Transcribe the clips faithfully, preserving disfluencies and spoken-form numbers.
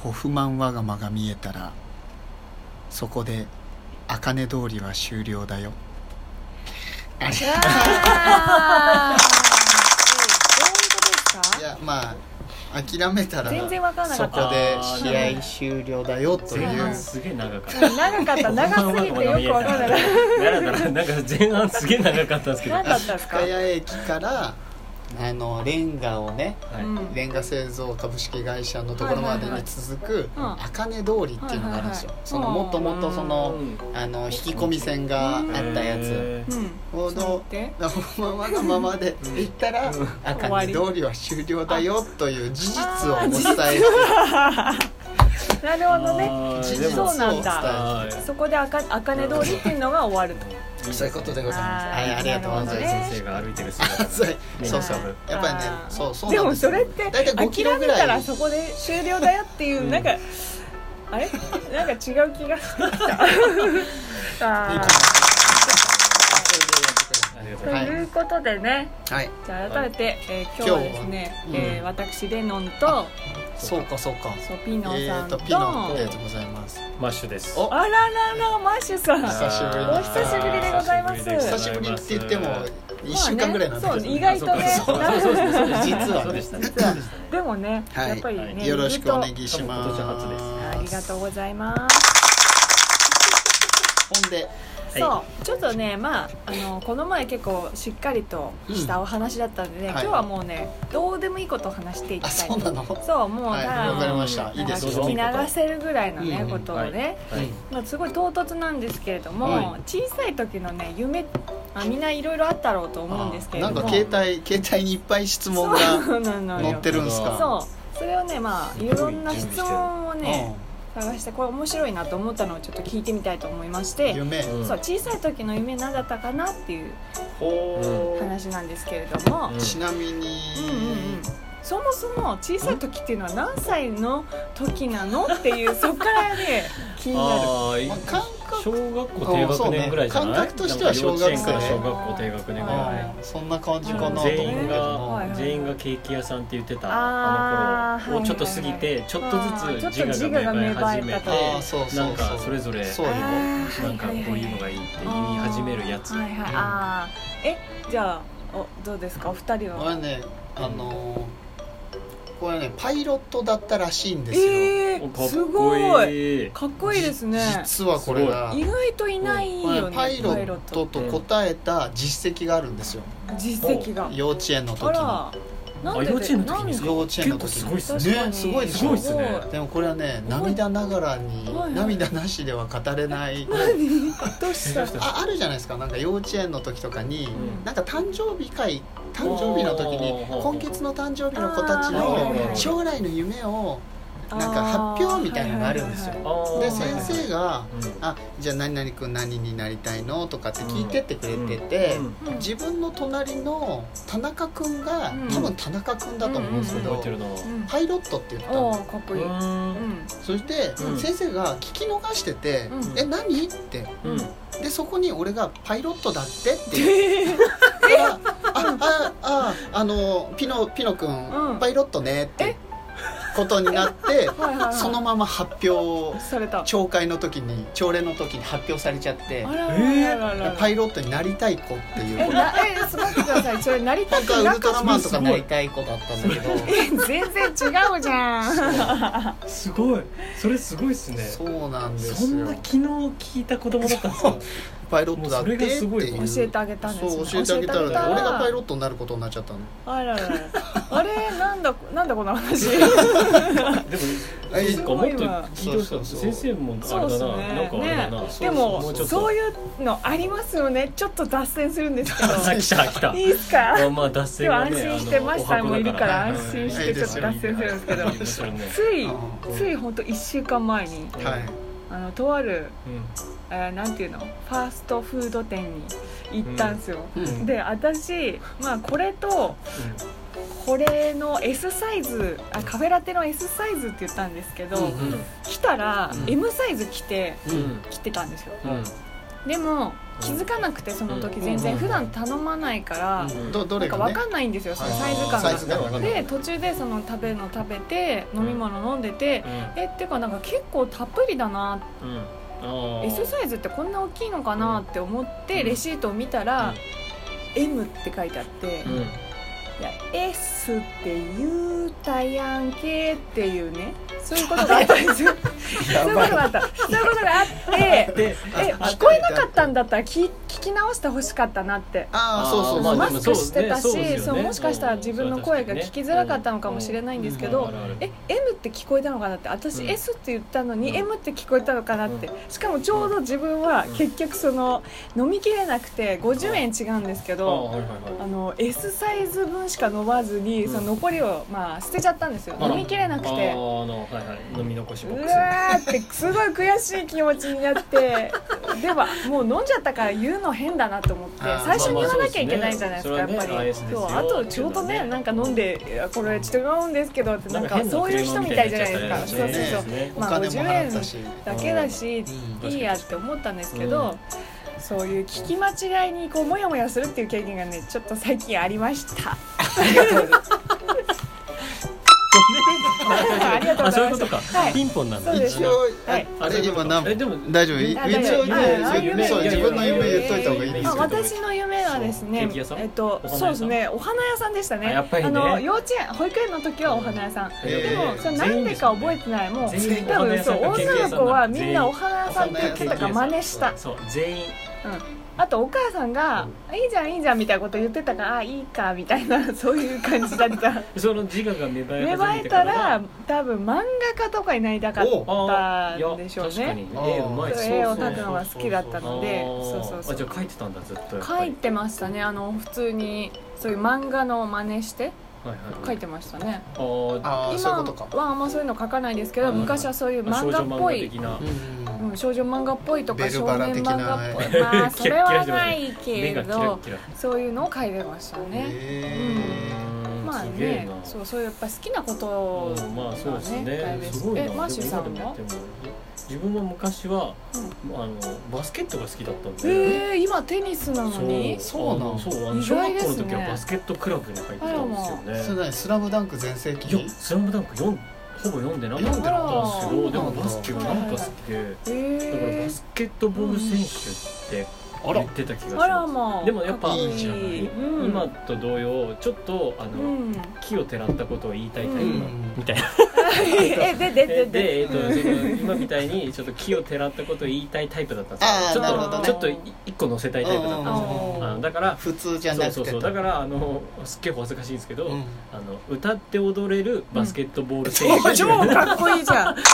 ホフマンわがまが見えたらそこで茜通りは終了だよ。あれどういうことですか？ いやまあ諦めたら全然分かんなかそったこで試合終了だよという前半すげえ長かった。 長かった長すぎてよく分かんなかった。 だらだらなんか前半すげえ長かったんですけど。 何だったんですか？ 深谷駅からあのレンガをね、 はいうんレンガ製造株式会社のところまでに続くはいはいはい茜通りっていうのがあるんですよ。 はいはいはいそのもっともっとそのうんあの引き込み線があったやつへーうんほそうどってままのままで行ったら茜通りは終了だよという事実をお伝えなるほどね。 あー事でもそうなんだはいそこであか茜通りっていうのが終わると。 そういうことでございます。 あーはい、ありがとうございます。 先生が歩いてる姿がそうそうそうねやっぱりねあーそうそうでもなんですよ。 それってだいたいごキロ諦めぐらいたらそこで終了だよっていう、 うんなんかあれなんか違う気がしてきたあありがとうーとはいいうことでね、 はい、 じゃあ改めて、えー今日はですね、 今日はえー私レノンとそうかそうか。 そうピノえさんと、 ーとピノでございます。 マッシュです。 おあらららマッシュさん久しぶりお久しぶりでございます。 久しぶりって言ってもいっしゅうかんぐらいなんだけど、 そう意外とねそうそうそうそうそう実はねそうでしたね実はでもね、 はいやっぱりね、 よろしくお願ずっいします。 今年初ですとありがとうございます。 ほんでそうちょっとね、まあ、あのこの前結構しっかりとしたお話だったんでね、 うんはい今日はもうねどうでもいいことを話していきたい。 あそうなの。 そうもうはいただわかりました。いいですよ。 聞き流せるぐらいのね、 うんことをね、 はいまあ、すごい唐突なんですけれども、 は小さい時のね夢あみんないろいろあったろうと思うんですけれども、 なんか携帯携帯にいっぱい質問がそうなのよ載ってるんですか。 そうそれをねまあいろんな質問をねう探してこれ面白いなと思ったのをちょっと聞いてみたいと思いまして、 ん夢。 うんそう小さい時の夢何だったかなっていうほ話なんですけれども、 うんう。ちなみに、 うんうんうん、そもそも小さい時っていうのは何歳の時なのっていうそこからね気になる。 あーまあ感覚小学校低学年ぐらいじゃない？ 感覚としては小学生なんか幼稚園から小学校低学年ぐらい。 はいそんな感じかなと思う全員けどな。 がはいはい全員がケーキ屋さんって言ってたあーあの頃をちょっと過ぎてちょっとずつ自ちょっと我が芽生え始めて自我が芽生えたとあーそうそうそうなんかそれぞれそうよ。 あーなんかこういうのがいいって言い始めるやつ。 はいはい、あーえじゃあおどうですかお二人は。 これねあのーこれねパイロットだったらしいんですよ。 えー、 おかっすごこいいい。 かっこいいですね。 実はこれが意外といないこれよね、 パイロットと答えた実績があるんですよ。 実績が。 幼稚園の時に。 あらなんであ幼稚園の時にですか幼稚園の時結構すごいっす確かにねすごいでしょすごいっすねでもこれはね涙ながらにはいはい涙なしでは語れない何どうしたああるじゃないですか。なんか幼稚園の時とかに、 んなんか誕生日会誕生日の時におー今月の誕生日の子たちあーはいはいのはい将来の夢をなんか発表みたいなのがあるんですよ。 あーはいはいはいであー先生がうん 「あじゃあ何々君何になりたいの?」とかって聞いてってくれてて、 うんうん自分の隣の田中君が、 うん多分田中君だと思うんですけど、 覚えてるな。 うんパイロットって言ったおの。 ーかっこいい。うんうんそして、 うん先生が聞き逃してて「 うんえ何?」ってうんでそこに俺が「パイロットだって」って言ったら「ああああのピノピノ君、 うんパイロットね」ってことになってはいはいはいそのまま発表された。 朝会の時に朝礼の時に発表されちゃってあららららららパイロットになりたい子っていうえなえちょっと待ってください。それなりたく本当はウなかっルトラマンとかなりたい子だったんだけどた。全然違うじゃん。 すごい。それすごいっすね。 そうなんですよ。 そんな昨日聞いた子供だったんですか？ パイロットだってってもうそれいうがすごい教えてあげたんですね。 そう教えてあげたらね教えてあげ俺がパイロットになることになっちゃったの。 あららら。あれなんだなんだこの話。 でもえなんかもっと聞いてほしかった。 そうそうそう先生もあれだな。 そうですね。 なんかあれだな。 ねでそうももうちょっとそういうのありますよね。ちょっと脱線するんですけど。 あ来た来た。 いいですか。 まあまあ脱線今がね。 日安心してあのマシさんもいるからお安箱だ心してちょっと脱線するんですけど、 はいもちろんねついうんつい本当一週間前にはいあのとある、 うんえーなんていうのファーストフード店に行ったんですよ。 うんで私まあこれとこれの S サイズあカフェラテの S サイズって言ったんですけど、 うんうん来たらうん M サイズ着てうん着てたんですよ。 うんうんでも気づかなくてその時うん全然普段頼まないからうんどどなんかれがね分かんないんですよそのはいサイズ感サイズ感ががで途中でその食べるの食べて飲み物飲んでてうんえっていうかなんか結構たっぷりだなうんあー S サイズってこんな大きいのかなって思ってレシートを見たら エム って書いてあってうんうんいや S って言うたやんけっていうねそういうことがあったんですよそういうことがあったそういうことがあってでえ聞こえなかったんだったら聞聞き直してほしかったなってああそうそうまあマそうスクしてたしそうですよねそうもしかしたら自分の声が聞きづらかったのかもしれないんですけどえ エム って聞こえたのかなって私うん S って言ったのにうんエム って聞こえたのかなってしかもちょうど自分は結局その飲みきれなくてごじゅうえん違うんですけあーどはいはいはいあの S サイズ分しか飲まずにうんその残りをまあ捨てちゃったんですよあら飲みきれなくあーてあのはいはい飲み残しボックスうわーってすごい悔しい気持ちになってではもう飲んじゃったから言うの変だなと思ってあー最初に言わなきゃいけないじゃないですかやっぱまあまあそうりですねそれはねそうああー エス ですよとちょうどねけどねなんか飲んでいやこれ違うんですけどってなんかなんか変なそういう人みたいじゃないですかそうそうねそうねまあお金もごじゅうえん払ったしだけだしうんいいやって思ったんですけどそういう聞き間違いにこうモヤモヤするっていう経験がねちょっと最近ありましたありがとうございますありがとうごあそうざいうますいことか、 はいピンポンなんだそうです一応はいあれ今何えでも大丈夫一応あ大丈夫ねあ夢そう自分の夢夢言っといた方がいいですあけど私の夢はですねケーキ屋さんえっとお花屋さんそうですねお花屋さんでしたねあやっぱりねの幼稚園保育園の時はお花屋さんへーでもそれなんでか覚えてないもう全員多分そうお花屋さんかケーキ屋さん女の子はみんな全員お花屋さんって言ってたから真似したそう全員あとお母さんが「いいじゃんいいじゃん」みたいなこと言ってたから「あいいか」みたいなそういう感じだったその自我が芽生え芽始生えためてからら多分漫画家とかになりたかったんでしょう確かにね絵うまいそう絵を描くのが好きだったのであーそうそうそうあじゃあ書いてたんだずっとやっぱり書いてましたねあの普通にそういう漫画の真似してはいはい書いてましたねあーああそういう今ことかはあんまそういうの書かないですけどうん昔はそういう漫画っぽい少女漫画的なうんうん少女漫画っぽいとかベル少バラ的な年漫画っぽいまあそれはない目けがキラどキラそういうのを書いてましたねへうんまあすげえねなそうそういうやっぱ好きなことうんまあそうですがね大事すごいなえマーシーさんはでも今でも自分は昔は、あのバスケットが好きだったんで、 えー、今テニスなのにそうなのあのそうあの意小外ですね学校の時はバスケットクラブに入ってたんですよねそれ何スラムダンク全盛い期やスラムダンク読んほぼ読んでなかったんですけ読んでなかったどでもバスケがなんか好きでえだからバースケットボール選手ってあら言ってた気がしあらままあすでもやっぱかっこいいじゃないうん今と同様ちょっとあの、 うん木をてらったことを言いたいタイプうんのみたいなえでででで、 でえっと、その今みたいにちょっと木をてらったことを言いたいタイプだったんですあーよちょっとなるほどねちょっと一個乗せたいタイプだったんですようんあのだから普通じゃそうそうなくてそうだからあのすっげえお恥ずかしいんですけど、 うんあの歌って踊れるバスケットボール選手、 お超かっこいいじゃん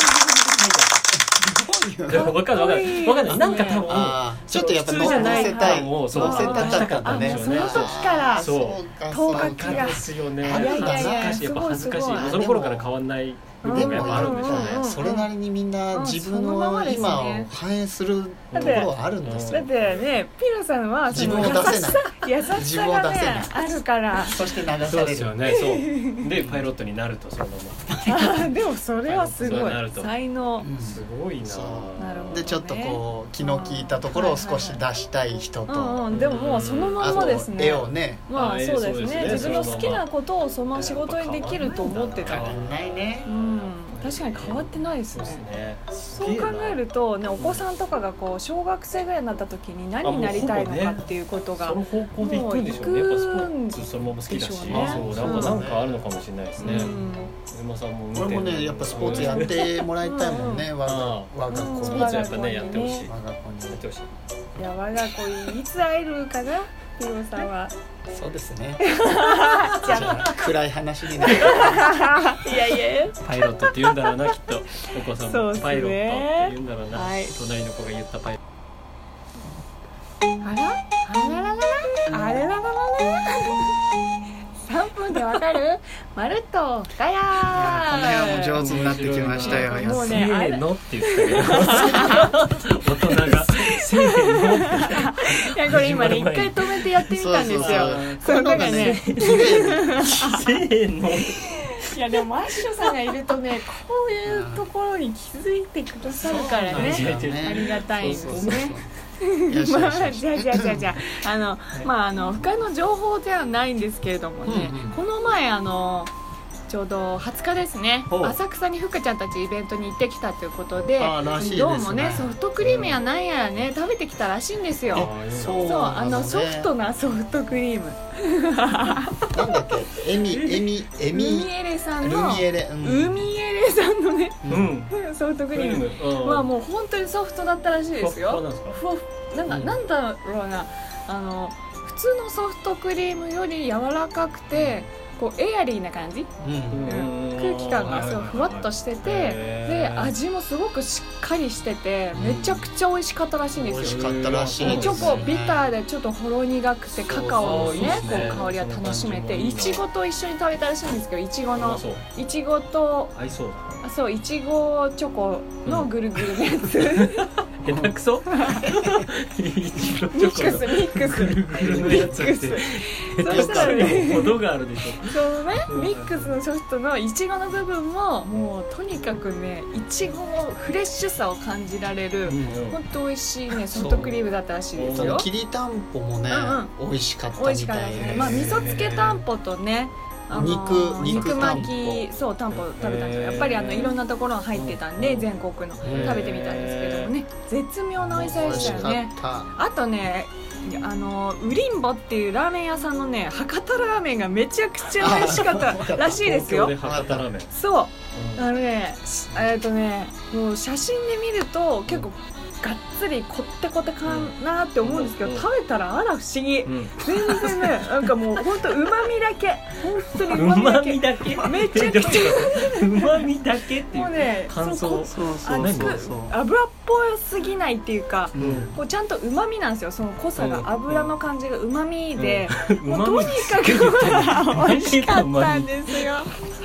でも分かんない分かんない分かんないなんか多分あーちょっとやっぱ普通じゃない乗せたい感をそう乗せたかったねあその時からそうか頭分角かるですよねいやいやいや恥ずかしいやっぱ恥ずかしいすごいすごいその頃から変わんない部分がやっぱあるんでしょうね、 うんそれなりにみんなうん自分そのままのですね今を反映するところはあるんですだっよてねピロさんはそ自の分を出せない優しさ優しさが自分を出せないねあるからそして流そうされるですよねそうでパイロットになるとそのまあでもそれはすごいそうなると才能うんますごいなそうなるほどでちょっとこう気の利いたところを少し出したい人とうんうんでももうそのまあとまですね絵をねまああそうですねそうですね自分の好きなことをその仕事にできると思ってた変わんないねうん確かに変わってないですそうですねねそう考えるとねお子さんとかがこう小学生ぐらいになった時に何になりたいのかっていうことがその方向で行くんでしょうねやっぱスポーツそのまま好きだしでしょうねそうなんかなんかあるのかもしれないですねうん馬さんも運転俺もねやっぱスポーツやってもらいたいもんねう我があ我が子にスポーツやっぱねやってほしい我が子やっにてほしいいや我が子にいつ会えるかなピロさんはそうですねじじゃゃあ暗い話になるあいやいやパイロットって言うんだろうなきっとお子さんそうっすねもパイロットって言うんだろうなはい隣の子が言ったパイロあらあららららあれららららさんぷんでわかるまるっとガヤいやこの辺はもう上ー手になってきましたよもうットせねーのって言ってたけど大人がせーのって言っていやこれ今ね一回止めてやってみたんですよこういうのがね綺麗にせーのいやでもマッシュさんがいるとねこういうところに気づいてくださるからねそうなんですよありがたいんですそうそうそうねよしまよしよしあじゃあじゃあじゃあじゃああのまああの他の情報ではないんですけれどもね、 うんうんこの前あのちょうどはつかですね、 ほう浅草にふっかちゃんたちイベントに行ってきたということで、 あーらしいですねどうもねソフトクリームやなんやらね食べてきたらしいんですよ。 あそうそうあのなのねソフトなソフトクリームなんだっけエミエミエルミミエレさんルのミエレ、うんルミエレさんのねうんソフトクリームうんはもう本当にソフトだったらしいですよ。 ふわふわなんですかふわふなんか、 うんなんだろうなあの普通のソフトクリームより柔らかくてこうエアリーな感じ、 うんうん空気感がすごいふわっとしてて、で味もすごくしっかりしててめちゃくちゃ美味しかったらしいんですよ。 美味しかったらしいですチョコビターででちょっとほろ苦くてカカオのねそうそういいですねこう香りが楽しめてその感じもいいないちごと一緒に食べたらしいんですけどいちごのうまそういちごと合いそうあそういちごチョコのぐるぐるのやつ、 だ下手くそいちごチョコミックスミックスぐるぐるのやつって下手くそにも程があるでしょそのねうんミックスのソフトのいちごの部分ももうとにかくねいちごのフレッシュさを感じられる、 うんほんと美味しいねソフトクリームだったらしいですそのよ。 きりたんぽもね、 うん美味しかった美味しかったみたいで、 ですね。まあ味噌つけたんぽとねあの肉肉巻たんきそうたんぽ食べたんですよ。やっぱりあのいろんなところに入ってたんで全国の食べてみたんですけどもね絶妙な美味しさでしたよね。 美味しかっあとねあのウリンボっていうラーメン屋さんのね博多ラーメンがめちゃくちゃ美味しかったらしいですよ。 東京で博多ラーメンそうあのねえっとねもう写真で見ると結構がっつりこってこてかなって思うんですけど、 うん食べたらあら不思議、 うん全然ねなんかもう本当うまみだけ本当にううまみだまけみだけめちゃくちゃうまみだけっていもうねう感そう想そうあそうつくそうそう油っぽすぎないっていうかうんこうちゃんとうまみなんですよその濃さうんが油の感じがうまみで、 うまみもうとにかく美味しかったんですよ